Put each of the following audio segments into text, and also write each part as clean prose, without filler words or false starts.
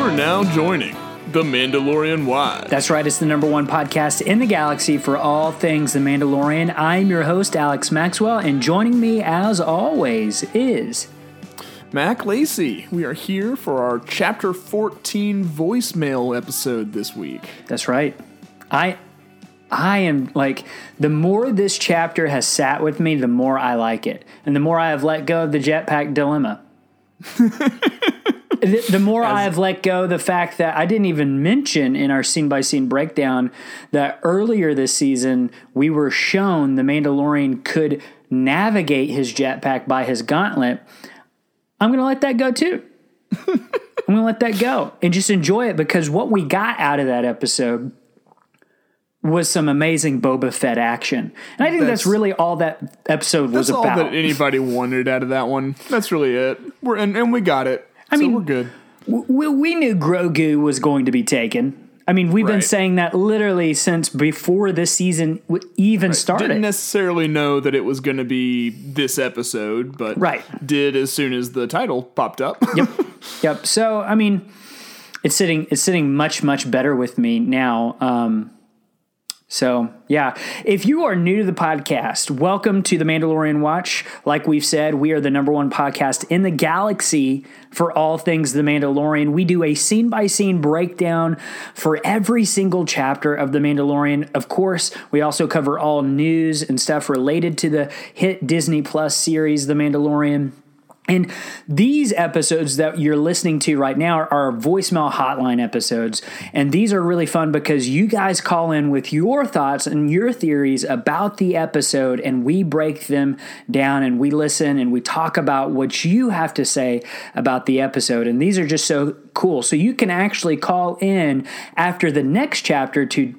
are now joining The Mandalorian Why. That's right, it's the number one podcast in the galaxy for all things The Mandalorian. I'm your host, Alex Maxwell, and joining me, as always, is... Mac Lacey. We are here for our Chapter 14 voicemail episode this week. That's right. I am, like, the more this chapter has sat with me, the more I like it. And the more I have let go of the jetpack dilemma. The more I have let go of the fact that I didn't even mention in our scene-by-scene breakdown that earlier this season we were shown the Mandalorian could navigate his jetpack by his gauntlet. I'm going to let that go too. I'm going to let that go and just enjoy it, because what we got out of that episode was some amazing Boba Fett action. And I think that's really all that episode was about. That's all that anybody wanted out of that one. That's really it. And we got it. I mean, we're good. We knew Grogu was going to be taken. I mean, we've been saying that literally since before this season even started. Didn't necessarily know that it was going to be this episode, but did as soon as the title popped up. Yep. So, I mean, it's sitting much, much better with me now. So, yeah, if you are new to the podcast, welcome to the Mandalorian Watch. Like we've said, we are the number one podcast in the galaxy for all things The Mandalorian. We do a scene-by-scene breakdown for every single chapter of The Mandalorian. Of course, we also cover all news and stuff related to the hit Disney Plus series, The Mandalorian. And these episodes that you're listening to right now are voicemail hotline episodes. And these are really fun because you guys call in with your thoughts and your theories about the episode, and we break them down and we listen and we talk about what you have to say about the episode. And these are just so cool. So you can actually call in after the next chapter to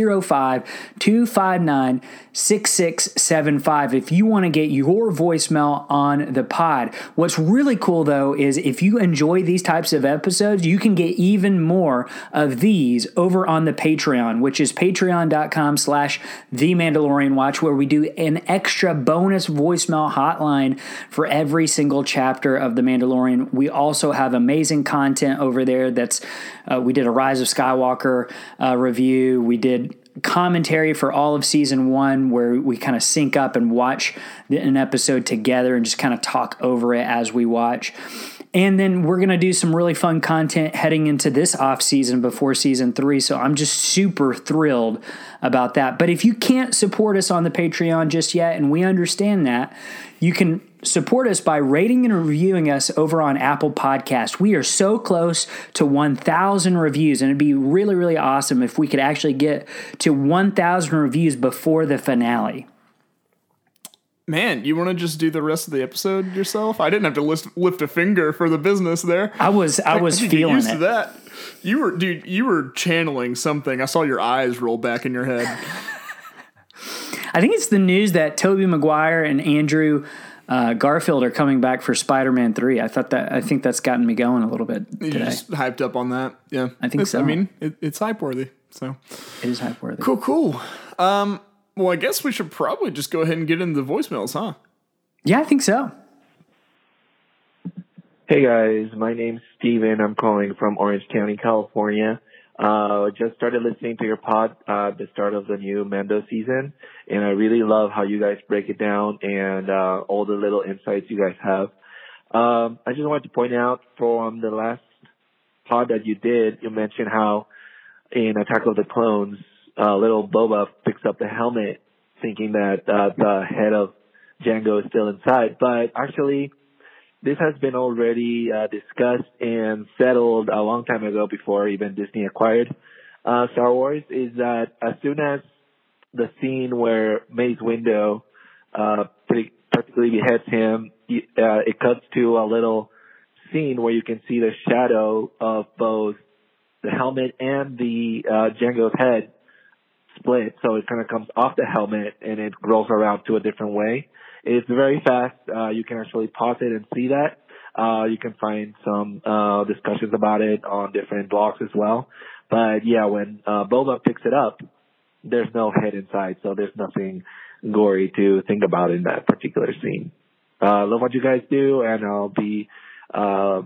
205-259-6675 if you want to get your voicemail on the pod. What's really cool, though, is if you enjoy these types of episodes, you can get even more of these over on the Patreon, which is patreon.com/The Mandalorian Watch, where we do an extra bonus voicemail hotline for every single chapter of The Mandalorian. We also have amazing content over there. We did a Rise of Skywalker review. We did commentary for all of season 1, where we kind of sync up and watch an episode together and just kind of talk over it as we watch. And then we're going to do some really fun content heading into this off season before season 3. So I'm just super thrilled about that. But if you can't support us on the Patreon just yet, and we understand that, you can support us by rating and reviewing us over on Apple Podcasts. We are so close to 1,000 reviews, and it'd be really, really awesome if we could actually get to 1,000 reviews before the finale. Man, you want to just do the rest of the episode yourself? I didn't have to lift a finger for the business there. I was feeling used it. To that. You were channeling something. I saw your eyes roll back in your head. I think it's the news that Tobey Maguire and Andrew Garfield are coming back for Spider-Man 3. I think that's gotten me going a little bit today. You're just hyped up on that? Yeah. I think so. I mean, it's hype-worthy. So. It is hype-worthy. Cool. Well, I guess we should probably just go ahead and get into the voicemails, huh? Yeah, I think so. Hey, guys. My name's Steven. I'm calling from Orange County, California. Just started listening to your pod at the start of the new Mando season, and I really love how you guys break it down and all the little insights you guys have. I just wanted to point out from the last pod that you did, you mentioned how in Attack of the Clones, little Boba picks up the helmet thinking that the head of Jango is still inside. But actually, this has been already discussed and settled a long time ago before even Disney acquired Star Wars, is that as soon as the scene where Mace Windu practically beheads him, it cuts to a little scene where you can see the shadow of both the helmet and the Jango's head split, so it kind of comes off the helmet and it rolls around to a different way. It's very fast. You can actually pause it and see that. You can find some discussions about it on different blogs as well. But yeah, when Boba picks it up, there's no head inside, so there's nothing gory to think about in that particular scene. Love what you guys do, and I'll be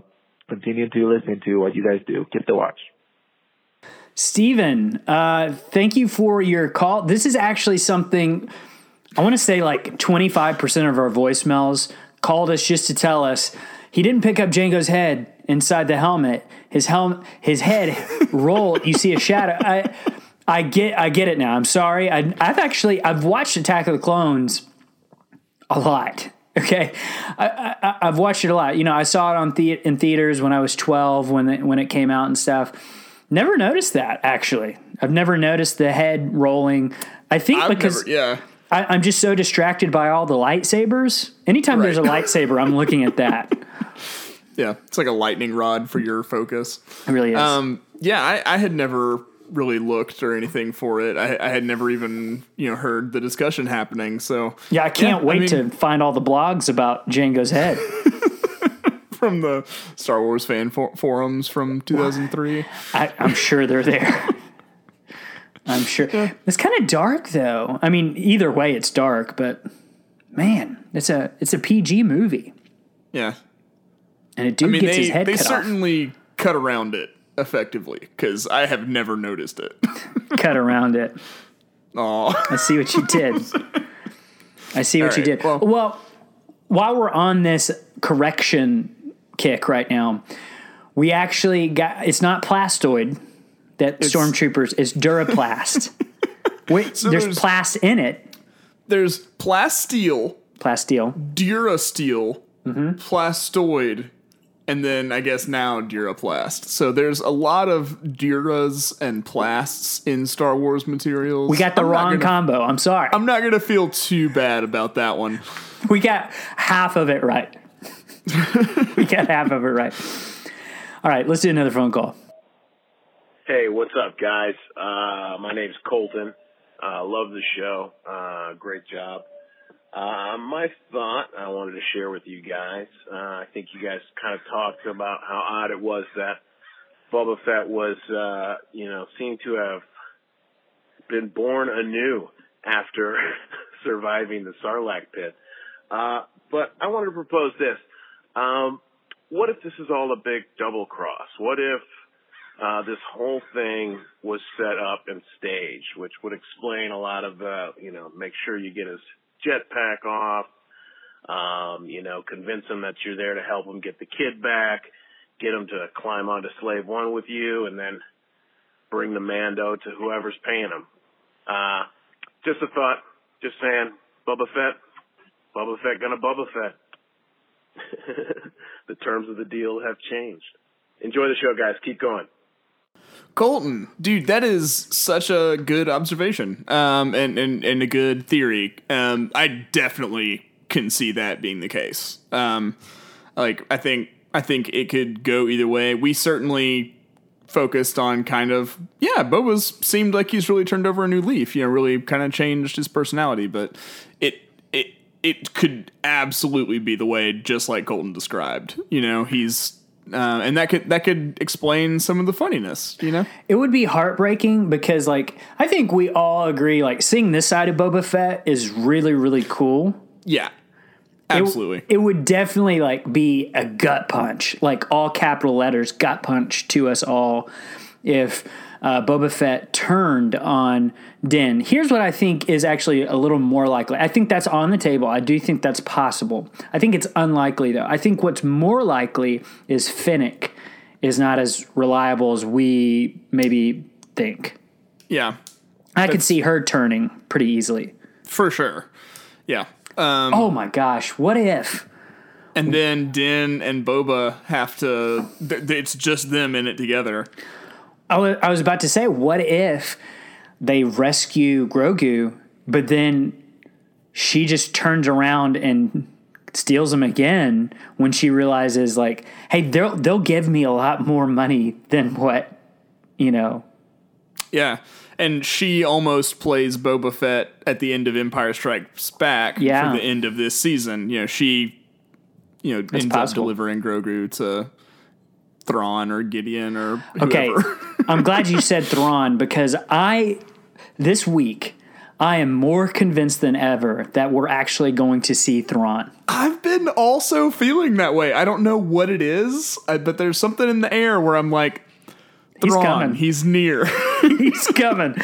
continue to listen to what you guys do. Keep the watch. Steven, thank you for your call. This is actually something, I want to say like 25% of our voicemails called us just to tell us he didn't pick up Django's head inside the helmet. His head rolled. You see a shadow. I get it now. I'm sorry. I've watched Attack of the Clones a lot. Okay, I've watched it a lot. You know, I saw it in theaters when I was 12 when it came out and stuff. Never noticed that, actually. I've never noticed the head rolling. I think I'm just so distracted by all the lightsabers. Anytime there's a lightsaber, I'm looking at that. Yeah, it's like a lightning rod for your focus. It really is. I had never really looked or anything for it. I had never even, heard the discussion happening. So yeah, I can't wait to find all the blogs about Django's head. From the Star Wars fan forums from 2003. I'm sure they're there. I'm sure. Yeah. It's kind of dark, though. I mean, either way, it's dark, but man, it's a PG movie. Yeah. And a dude gets his head cut off. They certainly cut around it effectively, because I have never noticed it. Cut around it. Oh, I see what you did. You did. Well, while we're on this correction kick right now, we actually got, it's not plastoid that Stormtroopers, is Duraplast. Wait, so there's plast in it. There's plasteel, Durasteel, plastoid, and then I guess now Duraplast. So there's a lot of Duras and plasts in Star Wars materials. We got the wrong combo. I'm sorry. I'm not going to feel too bad about that one. We got half of it right. All right, let's do another phone call. Hey, what's up, guys? My name's Colton. Love the show. Great job. My thought I wanted to share with you guys, I think you guys kind of talked about how odd it was that Boba Fett was, seemed to have been born anew after surviving the Sarlacc pit. But I wanted to propose this. What if this is all a big double cross? What if this whole thing was set up and staged, which would explain a lot of the, make sure you get his jetpack off, convince him that you're there to help him get the kid back, get him to climb onto Slave One with you, and then bring the Mando to whoever's paying him. Just a thought. Just saying, Boba Fett gonna Boba Fett. The terms of the deal have changed. Enjoy the show, guys. Keep going. Colton, dude, that is such a good observation, and a good theory. I definitely can see that being the case. I think it could go either way. We certainly focused on kind of, Boba's seemed like he's really turned over a new leaf, really kind of changed his personality, but it could absolutely be the way, just like Colton described. He's and that could explain some of the funniness. It would be heartbreaking because, I think we all agree, seeing this side of Boba Fett is really, really cool. Yeah, absolutely. It would definitely be a gut punch, all capital letters, gut punch to us all if Boba Fett turned on Din. Here's what I think is actually a little more likely. I think that's on the table. I do think that's possible. I think it's unlikely, though. I think what's more likely is Fennec is not as reliable as we maybe think. Yeah. I could see her turning pretty easily. For sure. Yeah. Oh, my gosh. What if? And then Din and Boba have to... it's just them in it together. I was about to say, what if they rescue Grogu, but then she just turns around and steals him again when she realizes, hey, they'll give me a lot more money than what, Yeah, and she almost plays Boba Fett at the end of Empire Strikes Back for the end of this season. She, ends up delivering Grogu to Thrawn or Gideon or whoever. Okay, I'm glad you said Thrawn because this week I am more convinced than ever that we're actually going to see Thrawn. I've been also feeling that way. I don't know what it is, but there's something in the air where I'm like, Thrawn, he's coming. He's near. He's coming.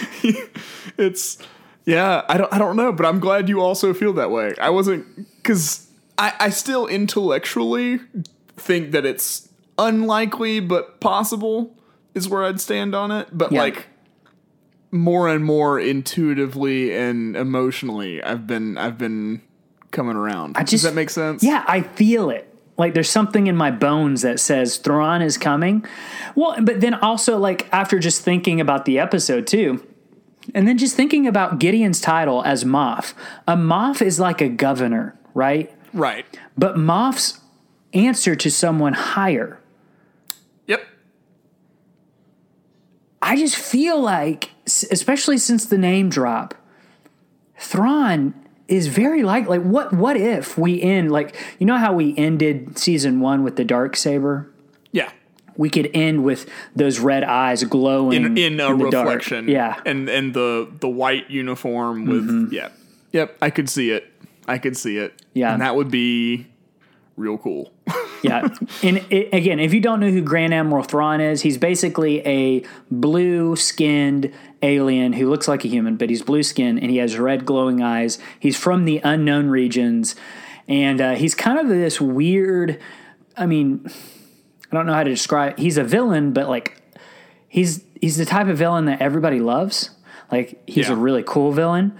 I don't know, but I'm glad you also feel that way. I wasn't, because I still intellectually think that it's unlikely but possible is where I'd stand on it. But like more and more intuitively and emotionally, I've been coming around. Does that make sense? Yeah, I feel it. Like there's something in my bones that says Thrawn is coming. Well, but then also like after just thinking about the episode too, and then just thinking about Gideon's title as Moff. A Moff is like a governor, right? Right. But Moff's answer to someone higher. Yep. I just feel like, especially since the name drop, Thrawn is very like what if we end like, you know how we ended season 1 with the Darksaber? Yeah. We could end with those red eyes glowing in a reflection. Dark. Yeah. And the white uniform with Yep, I could see it. Yeah. And that would be real cool. Yeah. And again, if you don't know who Grand Admiral Thrawn is, he's basically a blue-skinned alien who looks like a human, but he's blue-skinned and he has red glowing eyes. He's from the unknown regions, and he's kind of this weird, I mean, I don't know how to describe. He's a villain, but like he's the type of villain that everybody loves. Like he's a really cool villain.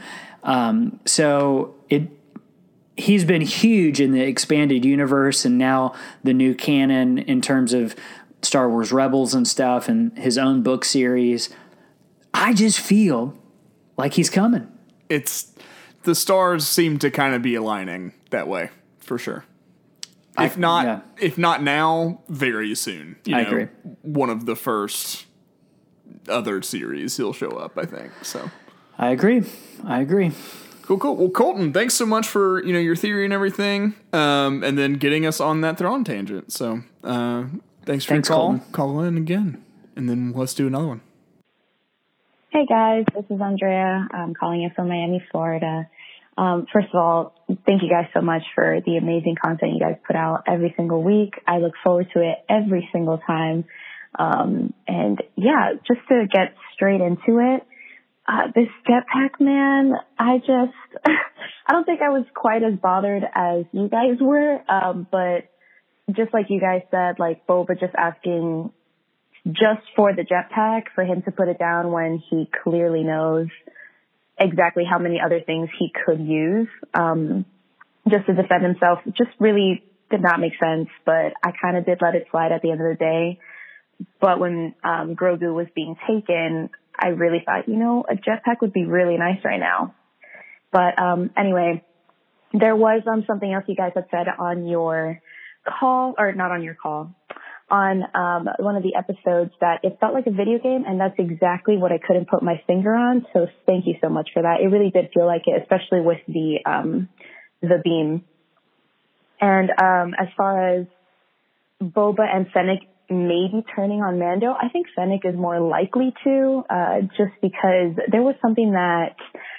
He's been huge in the expanded universe and now the new canon in terms of Star Wars Rebels and stuff and his own book series. I just feel like he's coming. The stars seem to kind of be aligning that way for sure. If not now, very soon. I agree. One of the first other series he'll show up, I think. So I agree. Cool. Well, Colton, thanks so much for your theory and everything, and then getting us on that Thrawn tangent. So thanks for your call. Colton. Call in again, and then let's do another one. Hey guys, this is Andrea. I'm calling in from Miami, Florida. First of all, thank you guys so much for the amazing content you guys put out every single week. I look forward to it every single time. And yeah, just to get straight into it, this jetpack, man, I don't think I was quite as bothered as you guys were. But just like you guys said, like Boba just asking just for the jetpack for him to put it down when he clearly knows exactly how many other things he could use, just to defend himself, just really did not make sense. But I kind of did let it slide at the end of the day. But when Grogu was being taken, I really thought, a jetpack would be really nice right now. But anyway, there was something else you guys had said on your call, or not on your call, on one of the episodes that it felt like a video game, and that's exactly what I couldn't put my finger on. So thank you so much for that. It really did feel like it, especially with the beam. And as far as Boba and Fennec maybe turning on Mando, I think Fennec is more likely to, just because there was something that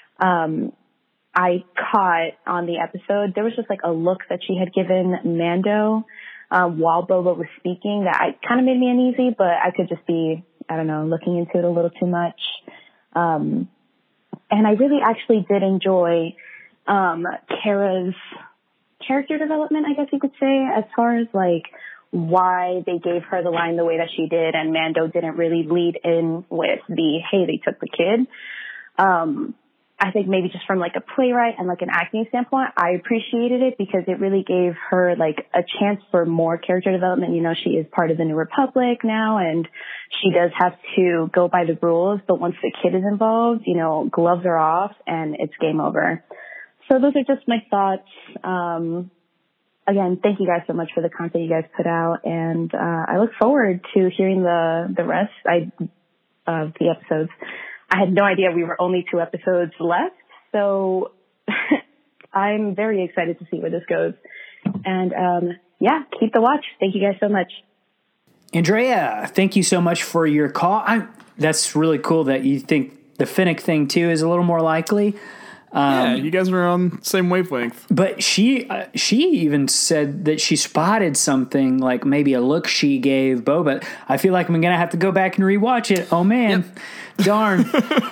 I caught on the episode. There was just like a look that she had given Mando while Boba was speaking that kind of made me uneasy, but I could just be, I don't know, looking into it a little too much. And I really actually did enjoy Kara's character development, I guess you could say, as far as like why they gave her the line the way that she did, and Mando didn't really lead in with the, hey, they took the kid. I think maybe just from like a playwright and like an acting standpoint, I appreciated it because it really gave her like a chance for more character development. She is part of the New Republic now, and she does have to go by the rules. But once the kid is involved, gloves are off and it's game over. So those are just my thoughts. Again, thank you guys so much for the content you guys put out, and I look forward to hearing the rest of the episodes. I had no idea we were only 2 episodes left, so I'm very excited to see where this goes. And keep the watch. Thank you guys so much. Andrea, thank you so much for your call. That's really cool that you think the Finnick thing too is a little more likely. Yeah, you guys are on the same wavelength. But she even said that she spotted something, like maybe a look she gave Boba. I feel like I'm going to have to go back and rewatch it. Oh, man. Yep. Darn.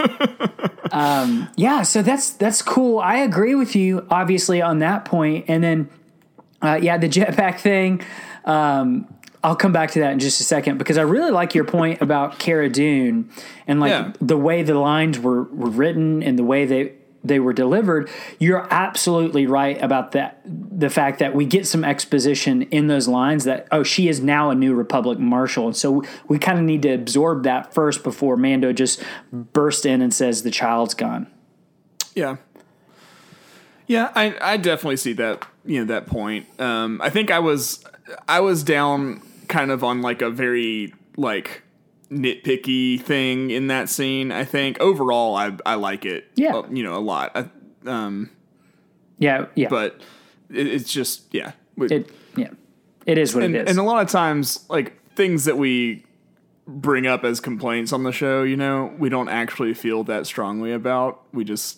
Yeah, so that's cool. I agree with you, obviously, on that point. And then, the jetpack thing, I'll come back to that in just a second, because I really like your point about Cara Dune and the way the lines were written and the way they were delivered. You're absolutely right about that. The fact that we get some exposition in those lines that, she is now a New Republic Marshal. And so we kind of need to absorb that first before Mando just bursts in and says the child's gone. Yeah. Yeah, I definitely see that, that point. I think I was down kind of on like a very like nitpicky thing in that scene. I think overall I like it, a lot. But it's just, it is what it is. And a lot of times, like, things that we bring up as complaints on the show, we don't actually feel that strongly about. We just,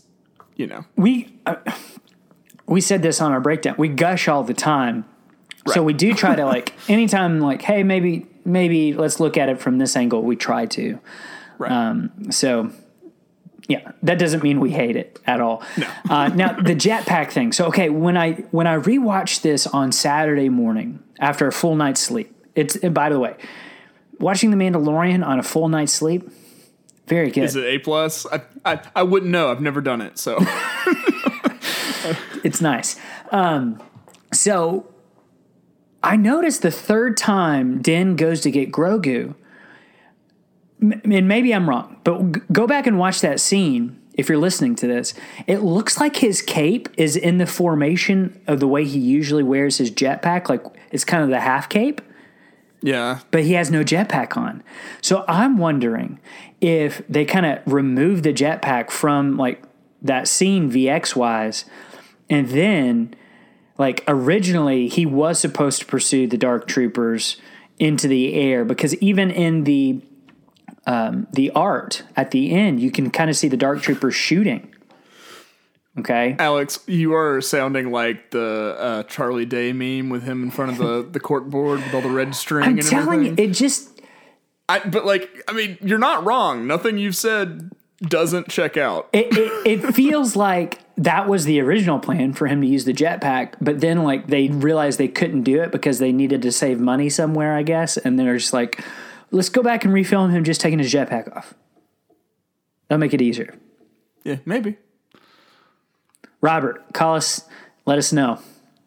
we said this on our breakdown. We gush all the time. Right. So we do try to, like, anytime, like, hey, maybe let's look at it from this angle. We try to. Right. That doesn't mean we hate it at all. No. Now the jetpack thing. So, okay, when I rewatched this on Saturday morning after a full night's sleep, and by the way, watching The Mandalorian on a full night's sleep, very good. Is it A+? I wouldn't know. I've never done it, so. It's nice. So I noticed the third time Din goes to get Grogu, and maybe I'm wrong, but go back and watch that scene if you're listening to this. It looks like his cape is in the formation of the way he usually wears his jetpack, like it's kind of the half cape. Yeah. But he has no jetpack on. So I'm wondering if they kind of remove the jetpack from like that scene VX-wise, and then like originally he was supposed to pursue the Dark Troopers into the air, because even in the art at the end, you can kind of see the Dark Troopers shooting. Okay, Alex, you are sounding like the Charlie Day meme with him in front of the court board with all the red string. I'm and telling everything. you, it just. You're not wrong. Nothing you've said doesn't check out. It feels like that was the original plan for him to use the jetpack, but then like they realized they couldn't do it because they needed to save money somewhere, I guess, and they're just like, let's go back and refilm him just taking his jetpack off. That'll make it easier. Yeah, maybe. Robert, call us. Let us know.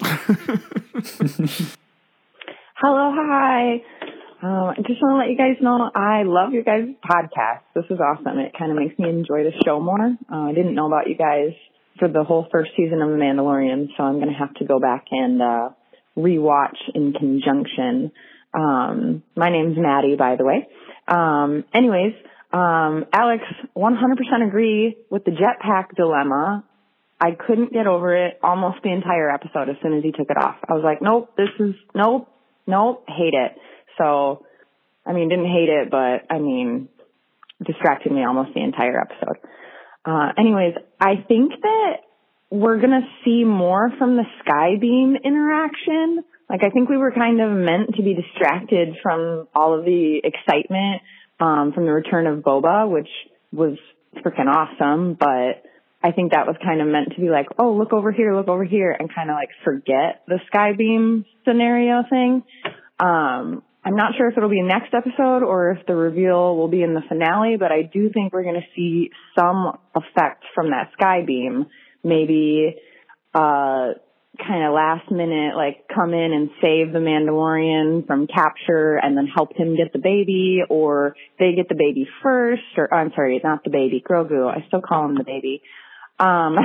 Hello, hi. I just want to let you guys know I love your guys' podcast. This is awesome. It kind of makes me enjoy the show more. I didn't know about you guys for the whole first season of The Mandalorian, so I'm going to have to go back and rewatch in conjunction. My name's Maddie, by the way. Anyways, Alex, 100% agree with the jetpack dilemma. I couldn't get over it almost the entire episode as soon as he took it off. I was like, nope, hate it. So, didn't hate it, but, distracted me almost the entire episode. Anyways, I think that we're going to see more from the Skybeam interaction. Like, I think we were kind of meant to be distracted from all of the excitement from the return of Boba, which was freaking awesome, but I think that was kind of meant to be like, oh, look over here, and kind of like forget the Skybeam scenario thing. I'm not sure if it'll be next episode or if the reveal will be in the finale, but I do think we're going to see some effect from that Skybeam. Maybe kind of last minute, like come in and save the Mandalorian from capture and then help him get the baby, or they get the baby first, or I'm sorry, not the baby, Grogu. I still call him the baby. But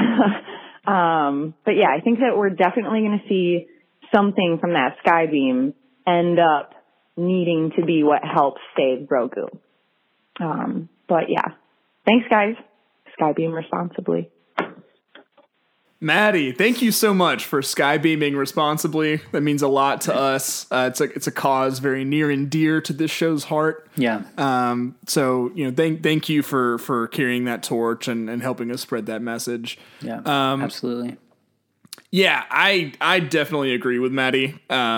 yeah, I think that we're definitely going to see something from that Skybeam end up needing to be what helps save Grogu. But yeah, thanks guys. Skybeam responsibly. Maddie, thank you so much for skybeaming responsibly. That means a lot to us. It's a cause very near and dear to this show's heart. Yeah. So thank you for carrying that torch and helping us spread that message. Yeah. Absolutely. Yeah, I definitely agree with Maddie.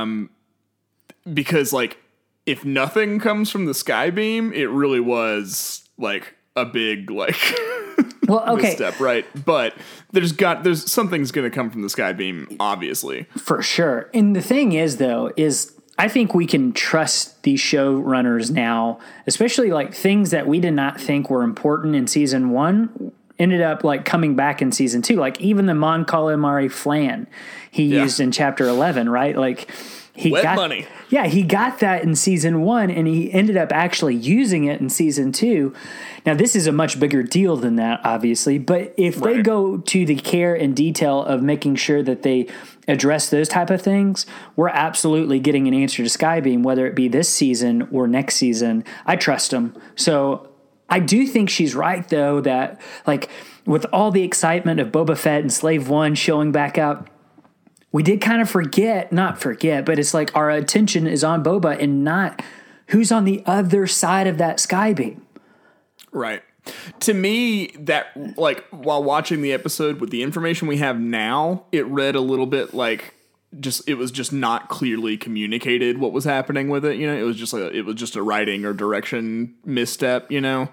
Because like, if nothing comes from the skybeam, it really was like a big like. Well, okay. Misstep, right? But there's something's going to come from the skybeam, obviously, for sure. And the thing is, though, I think we can trust these showrunners now, especially like things that we did not think were important in season 1 ended up like coming back in season 2. Like even the Mon Calamari flan he used in chapter 11, right? Like he got money. Yeah, he got that in season 1, and he ended up actually using it in season 2. Now, this is a much bigger deal than that, obviously, but if they go to the care and detail of making sure that they address those type of things, we're absolutely getting an answer to Skybeam, whether it be this season or next season. I trust them. So I do think she's right, though, that like with all the excitement of Boba Fett and Slave One showing back up, we did kind of not forget, but it's like our attention is on Boba and not who's on the other side of that skybeam. Right. To me, that like while watching the episode with the information we have now, it read a little bit like it was just not clearly communicated what was happening with it. It was just a writing or direction misstep.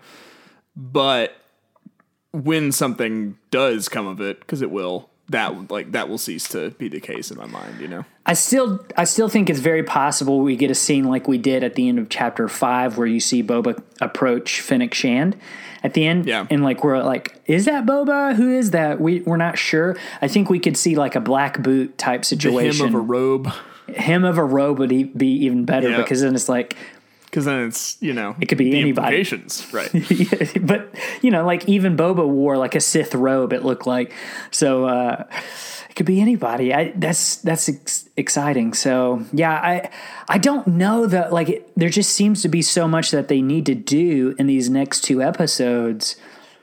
But when something does come of it, because it will. That will cease to be the case in my mind, I still think it's very possible we get a scene like we did at the end of chapter 5 where you see Boba approach Fennec Shand at the end. Yeah. And like, we're like, is that Boba? Who is that? We're not sure. I think we could see like a black boot type situation. The hem of a robe. Hem of a robe would be even better because then it's like, because then it's, it could be anybody. Implications, right. But, like even Boba wore like a Sith robe, it looked like. So it could be anybody. That's exciting. So, yeah, I don't know that, like, there just seems to be so much that they need to do in these next 2 episodes.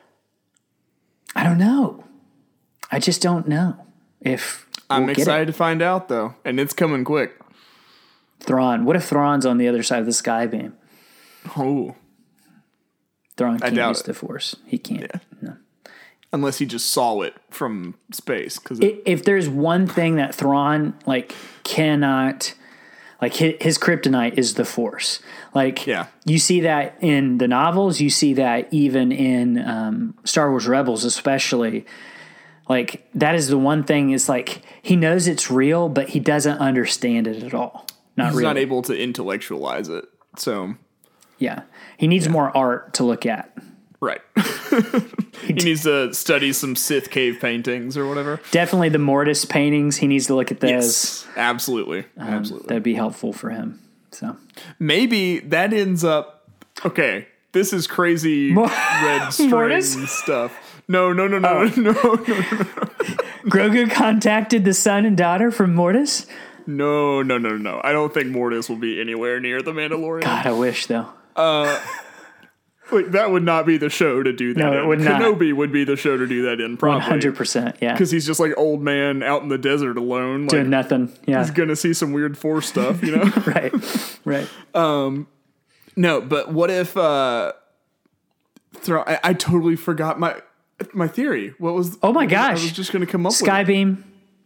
I don't know. I just don't know if I'm excited to find out, though, and it's coming quick. Thrawn. What if Thrawn's on the other side of the skybeam? Oh. Thrawn can't use the Force. He can't. Yeah. No. Unless he just saw it from space. If there's one thing that Thrawn, like, cannot... Like, his kryptonite is the Force. Like, you see that in the novels. You see that even in Star Wars Rebels especially. Like, that is the one thing is, like, he knows it's real, but he doesn't understand it at all. He's not able to intellectualize it. So, yeah, he needs more art to look at. Right. He needs to study some Sith cave paintings or whatever. Definitely the Mortis paintings. He needs to look at those. Yes, absolutely. Absolutely. That'd be helpful for him. So maybe that ends up. Okay, this is crazy red string stuff. No. Grogu contacted the son and daughter from Mortis. No. I don't think Mortis will be anywhere near the Mandalorian. God, I wish, though. Like, that would not be the show to do that. No, it would not. Kenobi would be the show to do that in, probably. 100%, yeah. Because he's just like old man out in the desert alone. Doing nothing, yeah. He's going to see some weird Force stuff, Right. No, but what if... I totally forgot my theory. What was... Oh, my gosh. I was just going to come up Skybeam.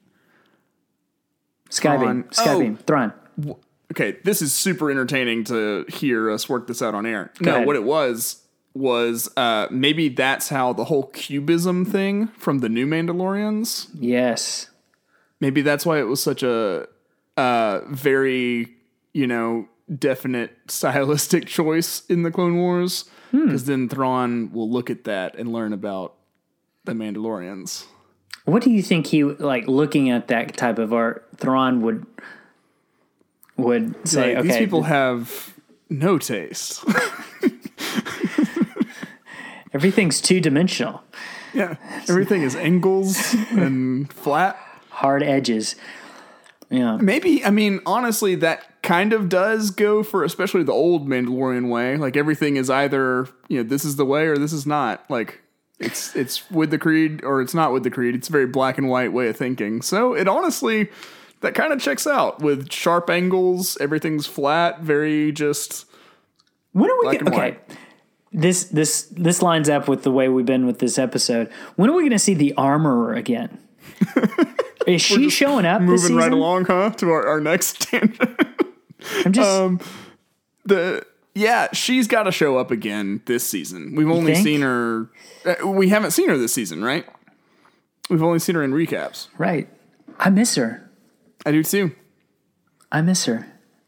Thrawn. Okay, this is super entertaining to hear us work this out on air. Go ahead. What it was maybe that's how the whole cubism thing from the new Mandalorians. Yes. Maybe that's why it was such a very, definite stylistic choice in the Clone Wars. Because then Thrawn will look at that and learn about the Mandalorians. What do you think looking at that type of art, Thrawn would say, okay, these people have no taste. Everything's 2-dimensional. Yeah. Everything is angles and flat. Hard edges. Yeah. Maybe, honestly, that kind of does go for especially the old Mandalorian way. Like, everything is either, this is the way or this is not. Like, It's with the Creed, or it's not with the Creed. It's a very black and white way of thinking. So it honestly, that kind of checks out with sharp angles. Everything's flat, very just When are we black and okay? white. This lines up with the way we've been with this episode. When are we going to see the Armorer again? Is she showing up? This Moving right season? along, huh? To our next tangent. I'm just She's got to show up again this season. We've only think? seen her. We haven't seen her this season, right? We've only seen her in recaps. right. I miss her. I do too. I miss her.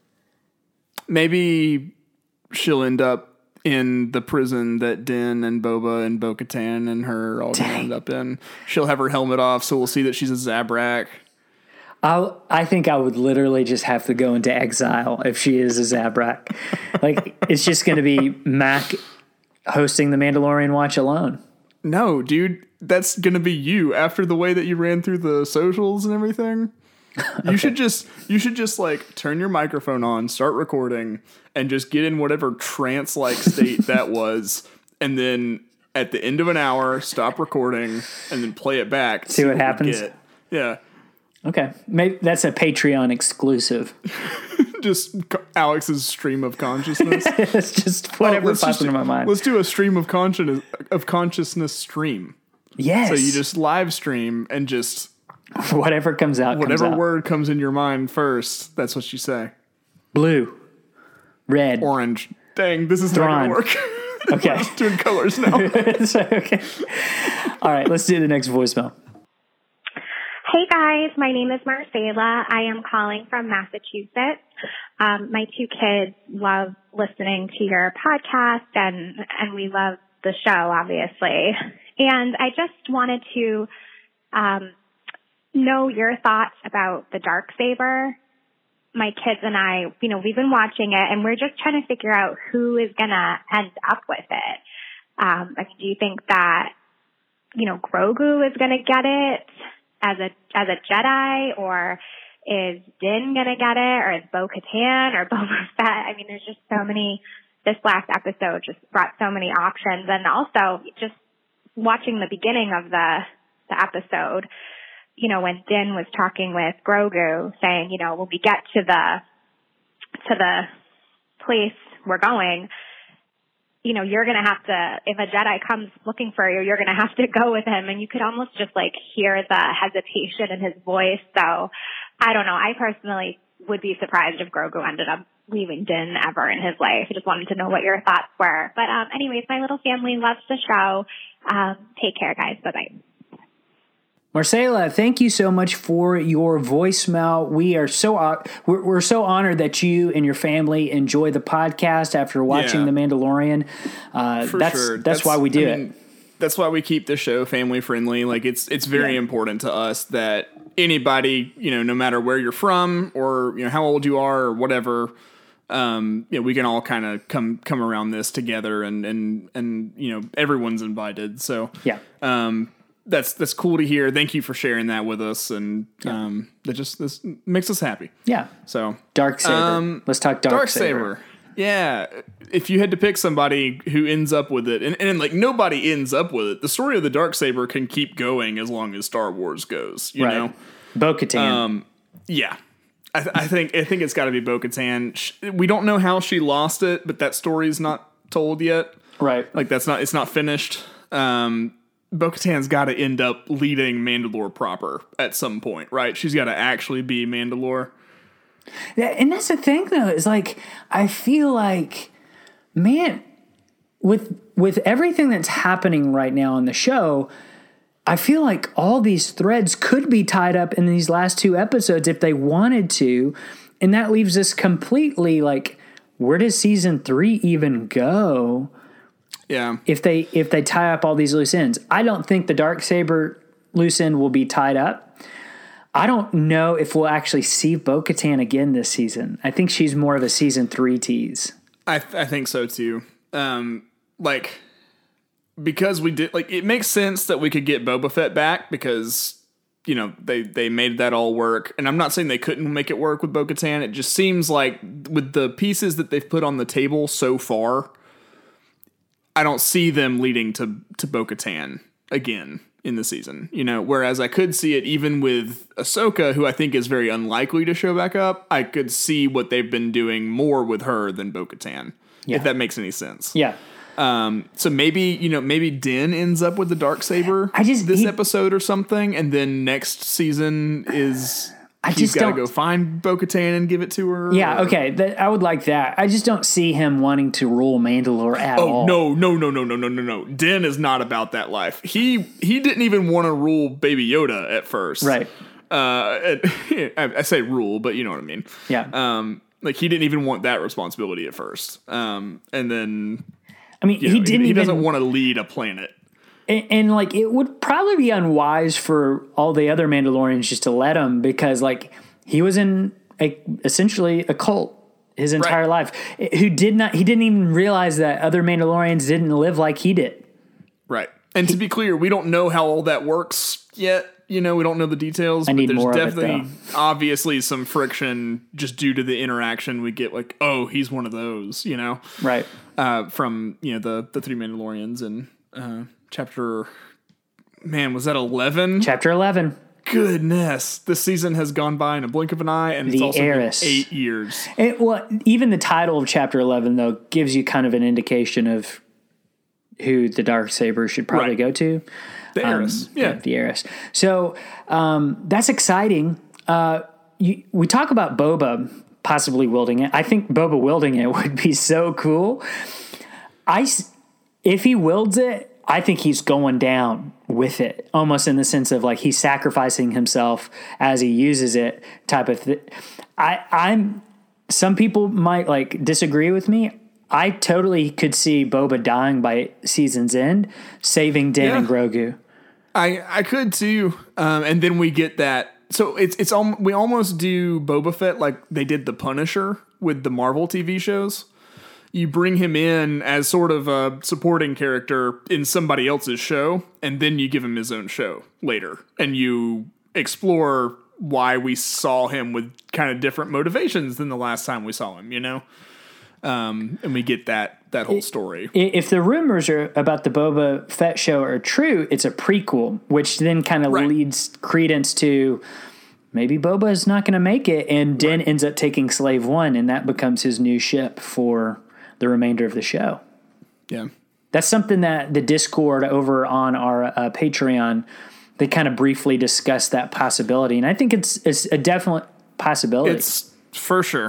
Maybe she'll end up in the prison that Din and Boba and Bo-Katan and her all gonna end up in. She'll have her helmet off, so we'll see that she's a Zabrak. I think I would literally just have to go into exile if she is a Zabrak. Like, it's just going to be Mac hosting the Mandalorian watch alone. No, dude, that's gonna be you after the way that you ran through the socials and everything. You should just like turn your microphone on, start recording, and just get in whatever trance-like state that was, and then at the end of an hour, stop recording, and then play it back. See what you happens? get. Yeah. Okay. Maybe that's a Patreon exclusive. Just Alex's stream of consciousness. It's just whatever Let's pops just- into my mind. Let's do a stream of consciousness stream. Yes. So you just live stream and just whatever comes out. whatever comes out. word comes in your mind first, that's what you say. Blue, red. Orange. Dang, this is not Thrawn. gonna work. Okay. Doing colors now. Okay. All right. Let's do the next voicemail. Hey guys, my name is Marcela. I am calling from Massachusetts. My two kids love listening to your podcast and we love the show, obviously. And I just wanted to know your thoughts about the Darksaber. My kids and I, we've been watching it and we're just trying to figure out who is going to end up with it. Do you think that, Grogu is going to get it as a Jedi, or is Din going to get it, or is Bo-Katan or Boba Fett? I mean, there's just so many. This last episode just brought so many options, and also just watching the beginning of the episode, when Din was talking with Grogu, saying, when we get to the place we're going, you're going to have to, if a Jedi comes looking for you, you're going to have to go with him. And you could almost just hear the hesitation in his voice. So I don't know. I personally would be surprised if Grogu ended up leaving Din ever in his life. I just wanted to know what your thoughts were. But anyways, my little family loves the show. Take care, guys. Bye-bye. Marcela, thank you so much for your voicemail. We are we're so honored that you and your family enjoy the podcast after watching The Mandalorian. That's why we do it. That's why we keep the show family friendly. It's very important to us that anybody, no matter where you're from or how old you are or whatever, we can all kind of come around this together and everyone's invited. So yeah. That's cool to hear. Thank you for sharing that with us, and this makes us happy. Yeah. So Darksaber. Let's talk Darksaber. Yeah. If you had to pick somebody who ends up with it, and nobody ends up with it, the story of the Darksaber can keep going as long as Star Wars goes. You know, Bo-Katan. Yeah. I think it's got to be Bo-Katan. We don't know how she lost it, but that story's not told yet. Right. It's not finished. Bo-Katan's got to end up leading Mandalore proper at some point, right? She's got to actually be Mandalore. Yeah, and that's the thing, though, is I feel like, man, with everything that's happening right now on the show, I feel like all these threads could be tied up in these last two episodes if they wanted to, and that leaves us completely where does season 3 even go? Yeah. If they tie up all these loose ends. I don't think the Darksaber loose end will be tied up. I don't know if we'll actually see Bo-Katan again this season. I think she's more of a season 3 tease. I think so too. Because we did it makes sense that we could get Boba Fett back because they made that all work. And I'm not saying they couldn't make it work with Bo-Katan. It just seems like with the pieces that they've put on the table so far, I don't see them leading to Bo-Katan again in the season, you know, whereas I could see it even with Ahsoka, who I think is very unlikely to show back up. I could see what they've been doing more with her than Bo-Katan, if that makes any sense. Yeah. So maybe Din ends up with the Darksaber this episode or something, and then next season is he's got to go find Bo-Katan and give it to her. Yeah, okay, I would like that. I just don't see him wanting to rule Mandalore at all. No. Din is not about that life. He didn't even want to rule Baby Yoda at first. Right. I say rule, but you know what I mean. Yeah. Like he didn't even want that responsibility at first. And then I mean, he doesn't want to lead a planet. And like, it would probably be unwise for all the other Mandalorians just to let him, because like he was in essentially a cult his entire life. He didn't even realize that other Mandalorians didn't live like he did. Right. And to be clear, we don't know how all that works yet. You know, we don't know the details. But there's definitely obviously some friction just due to the interaction we get. Like, oh, he's one of those, you know, right? From the three Mandalorians and chapter. Man, was that 11? Chapter 11. Goodness, this season has gone by in a blink of an eye, and it's also been 8 years. Even the title of Chapter 11 though gives you kind of an indication of who the Darksaber should probably go to. The heiress. The heiress. So that's exciting. We talk about Boba possibly wielding it. I think Boba wielding it would be so cool. If he wields it, I think he's going down with it, almost in the sense of like he's sacrificing himself as he uses it type of thing. Some people might like disagree with me. I totally could see Boba dying by season's end, saving Din and Grogu. I could too, and then we get that. So we almost do Boba Fett like they did the Punisher with the Marvel TV shows. You bring him in as sort of a supporting character in somebody else's show, and then you give him his own show later, and you explore why we saw him with kind of different motivations than the last time we saw him. You know. And we get that whole story. If the rumors are about the Boba Fett show are true, it's a prequel, which then kind of leads credence to maybe Boba is not going to make it, and Din ends up taking Slave One, and that becomes his new ship for the remainder of the show. Yeah. That's something that the Discord over on our Patreon, they kind of briefly discussed that possibility, and I think it's a definite possibility. It's for sure.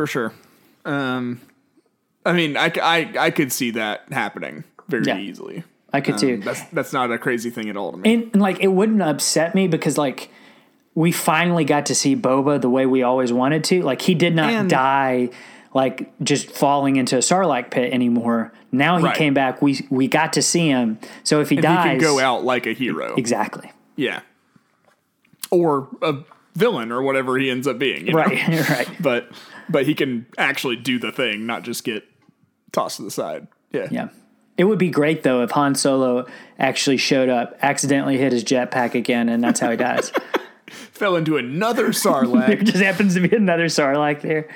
I mean, I could see that happening very easily. I could too. That's not a crazy thing at all to me. And like, it wouldn't upset me because like we finally got to see Boba the way we always wanted to. Like he did not die like just falling into a Sarlacc pit anymore. Now he came back. We got to see him. So if he dies, he can go out like a hero. Exactly. Yeah. Or a villain or whatever he ends up being. You know? Right. But he can actually do the thing, not just get tossed to the side. Yeah. It would be great, though, if Han Solo actually showed up, accidentally hit his jetpack again, and that's how he dies. Fell into another Sarlacc. There just happens to be another Sarlacc there.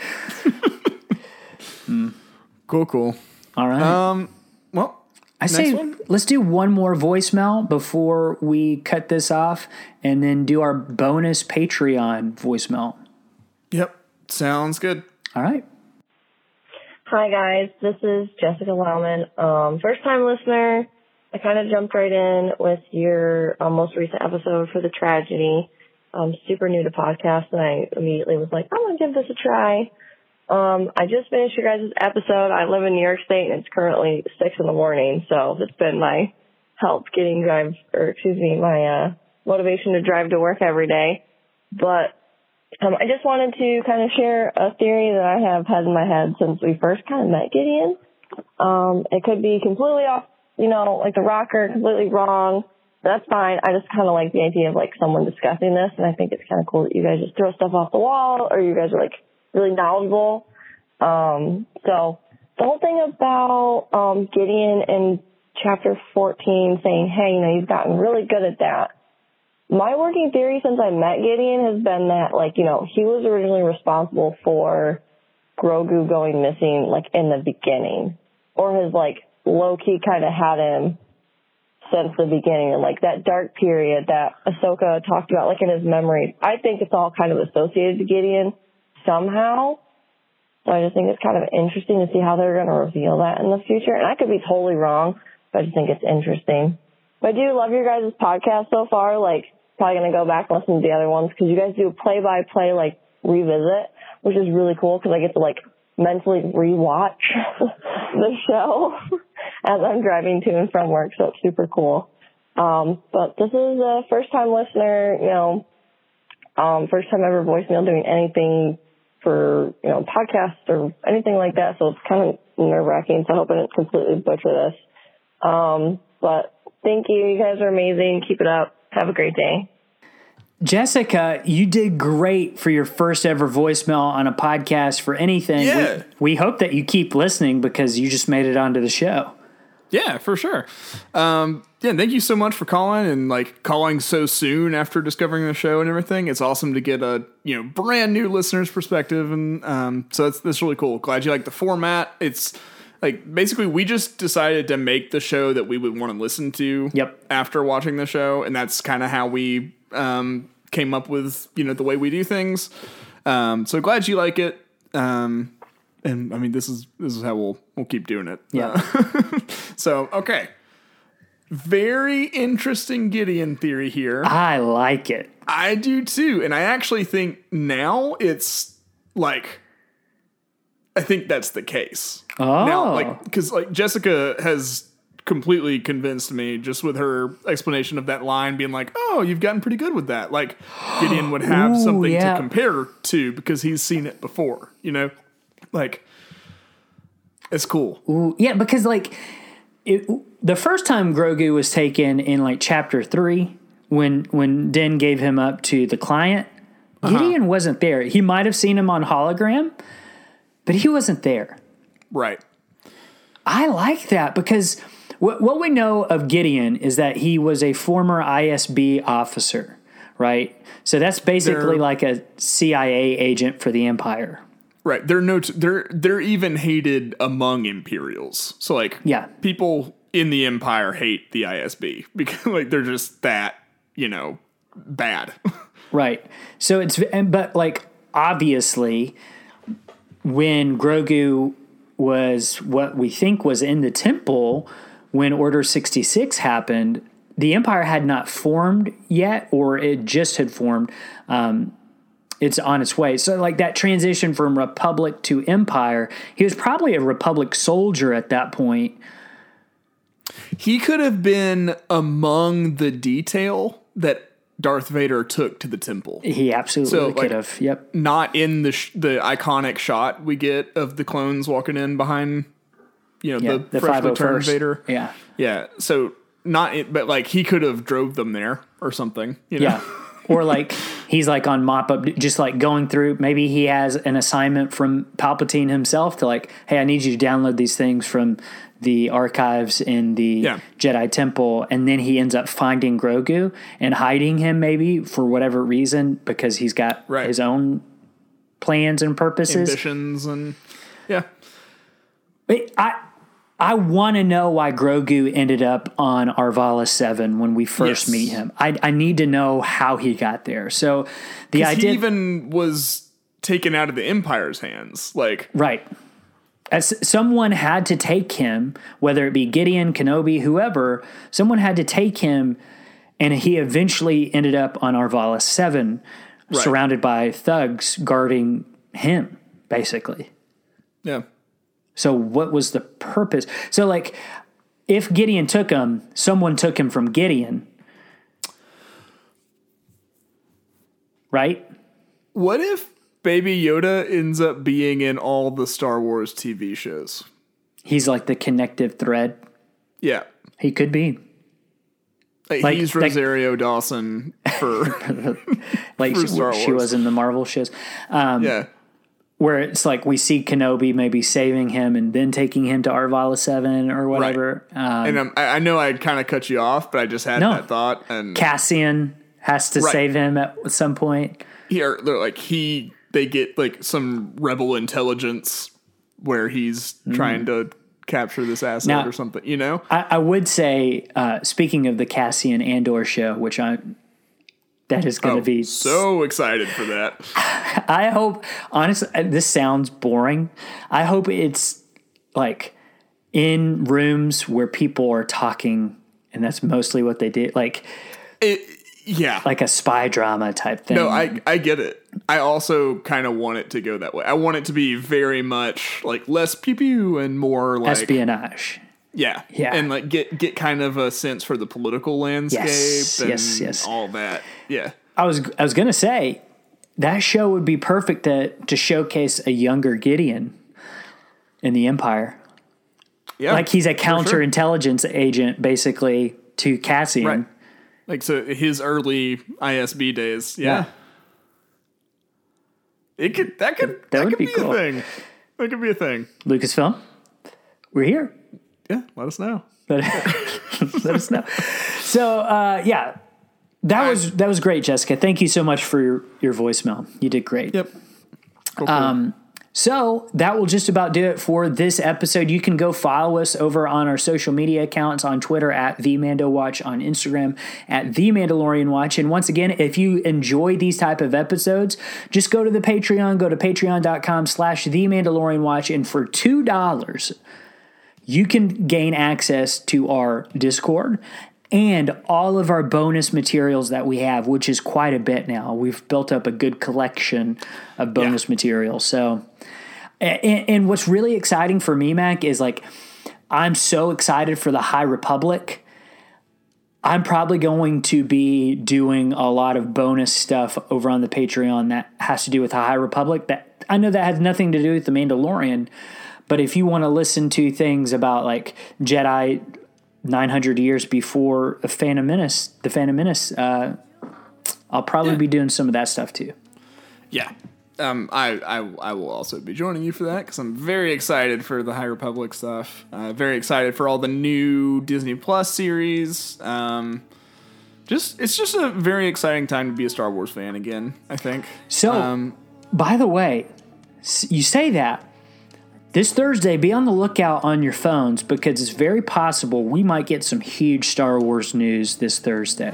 Cool. All right. Well, I say let's do one more voicemail before we cut this off, and then do our bonus Patreon voicemail. Yep. Sounds good. All right. Hi, guys. This is Jessica Wellman. First-time listener. I kind of jumped right in with your most recent episode for the tragedy. I'm super new to podcasts, and I immediately was like, I'm going to give this a try. I just finished your guys' episode. I live in New York State, and it's currently 6 in the morning, so it's been my help getting my motivation to drive to work every day. But I just wanted to kind of share a theory that I have had in my head since we first kind of met Gideon. It could be completely off, like the rocker, completely wrong. That's fine. I just kind of like the idea of like someone discussing this, and I think it's kind of cool that you guys just throw stuff off the wall, or you guys are like really knowledgeable. So the whole thing about Gideon in chapter 14 saying, hey, you've gotten really good at that. My working theory since I met Gideon has been that, he was originally responsible for Grogu going missing, in the beginning. Or has, low-key kind of had him since the beginning. And, like, that dark period that Ahsoka talked about, like, in his memories, I think it's all kind of associated to Gideon somehow. So I just think it's kind of interesting to see how they're going to reveal that in the future. And I could be totally wrong, but I just think it's interesting. But I do love your guys' podcast so far. Like, probably going to go back and listen to the other ones because you guys do a play-by-play, like, revisit, which is really cool because I get to, like, mentally rewatch the show as I'm driving to and from work, so it's super cool. But this is a first-time listener, you know, first-time ever voicemail doing anything for, you know, podcasts or anything like that, so it's kind of nerve-wracking, so I hope I didn't completely butcher this. But thank you. You guys are amazing. Keep it up. Have a great day. Jessica, you did great for your first ever voicemail on a podcast for anything. Yeah. We hope that you keep listening because you just made it onto the show. Yeah, for sure. Yeah, thank you so much for calling and like calling so soon after discovering the show and everything. It's awesome to get a brand new listener's perspective, and so that's really cool. Glad you like the format. It's like basically we just decided to make the show that we would want to listen to. Yep. After watching the show, and that's kind of how we came up with the way we do things. So glad you like it. And I mean this is how we'll keep doing it. Yeah. So okay. Very interesting Gideon theory here. I like it. I do too. And I actually think now it's like, I think that's the case. Oh. Now, like, because like Jessica has completely convinced me just with her explanation of that line being like, oh, you've gotten pretty good with that. Like Gideon would have something to compare to because he's seen it before, like it's cool. Ooh, yeah, because like the first time Grogu was taken in like chapter 3 when Din gave him up to the client, Gideon wasn't there. He might have seen him on hologram, but he wasn't there. Right. I like that because what we know of Gideon is that he was a former ISB officer, right? So that's basically like a CIA agent for the Empire. Right. They're even hated among Imperials. So like people in the Empire hate the ISB because like they're just that, bad. Right. So but like obviously when Grogu was what we think was in the temple when Order 66 happened, the Empire had not formed yet, or it just had formed. It's on its way. So like that transition from Republic to Empire, he was probably a Republic soldier at that point. He could have been among the detail that Darth Vader took to the temple. He absolutely could have. Yep. Not in the iconic shot we get of the clones walking in behind, the freshly turned Vader. Yeah. Yeah. So but like he could have drove them there or something. Yeah. Or like he's like on mop-up, just like going through. Maybe he has an assignment from Palpatine himself to like, hey, I need you to download these things from the archives in the Jedi Temple, and then he ends up finding Grogu and hiding him maybe for whatever reason because he's got his own plans and purposes, ambitions, and I want to know why Grogu ended up on Arvala 7 when we first meet him. I need to know how he got there. So the idea he even was taken out of the Empire's hands, like right. As someone had to take him, whether it be Gideon, Kenobi, whoever, someone had to take him, and he eventually ended up on Arvala 7, surrounded by thugs guarding him, basically. Yeah. So what was the purpose? So, like, if Gideon took him, someone took him from Gideon. Right? What if Baby Yoda ends up being in all the Star Wars TV shows? He's like the connective thread. Yeah. He could be. Like he's Rosario Dawson for, like for Star Wars. She was in the Marvel shows. Where it's like we see Kenobi maybe saving him and then taking him to Arvala 7 or whatever. Right. And I know I kind of cut you off, but I just had that thought. And Cassian has to save him at some point. They get like some rebel intelligence where he's trying to capture this asset Now, or something, you know? I would say, speaking of the Cassian Andor show, which that is going to be so excited for that. I hope, honestly, this sounds boring. I hope it's like in rooms where people are talking, and that's mostly what they do. Like, like a spy drama type thing. No, I get it. I also kind of want it to go that way. I want it to be very much like less pew pew and more like espionage. Yeah. And like get kind of a sense for the political landscape and all that. Yeah. I was going to say that show would be perfect to showcase a younger Gideon in the Empire. Yeah. Like he's a counterintelligence agent basically to Cassian. Right. Like so his early ISB days. Yeah. That could be cool. A thing. That could be a thing. Lucasfilm, we're here. Yeah, let us know. Let us know. So, that was great, Jessica. Thank you so much for your voicemail. You did great. Yep. Cool. So that will just about do it for this episode. You can go follow us over on our social media accounts on Twitter at TheMandoWatch, on Instagram at TheMandalorianWatch. And once again, if you enjoy these type of episodes, just go to the Patreon, go to patreon.com/TheMandalorianWatch. And for $2, you can gain access to our Discord and all of our bonus materials that we have, which is quite a bit now. We've built up a good collection of bonus materials. So, and what's really exciting for me, Mac, is like, I'm so excited for the High Republic. I'm probably going to be doing a lot of bonus stuff over on the Patreon that has to do with the High Republic. That I know that has nothing to do with the Mandalorian, but if you want to listen to things about like Jedi 900 years before the Phantom Menace, I'll probably be doing some of that stuff too. Yeah. I will also be joining you for that because I'm very excited for the High Republic stuff. Very excited for all the new Disney Plus series. It's just a very exciting time to be a Star Wars fan again, I think. So, by the way, you say that. This Thursday, be on the lookout on your phones because it's very possible we might get some huge Star Wars news this Thursday.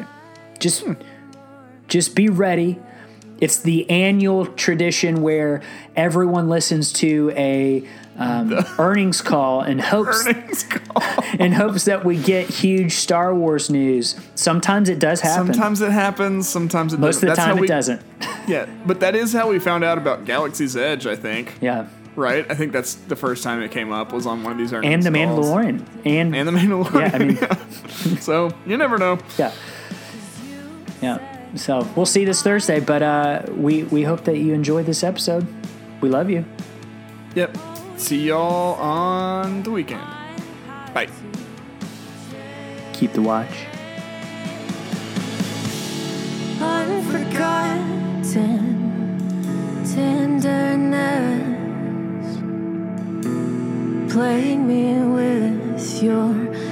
Just be ready. It's the annual tradition where everyone listens to a earnings call in hopes that we get huge Star Wars news. Sometimes it does happen. Sometimes it happens. Sometimes it doesn't. Most of the time it doesn't. Yeah, but that is how we found out about Galaxy's Edge, I think. Yeah. Right? I think that's the first time it came up was on one of these earnings And the calls. Mandalorian. And the Mandalorian. Yeah, I mean. So, you never know. Yeah. Yeah. So, we'll see this Thursday, but we hope that you enjoyed this episode. We love you. Yep. See y'all on the weekend. Bye. Keep the watch. Unforgotten tenderness, playing me with your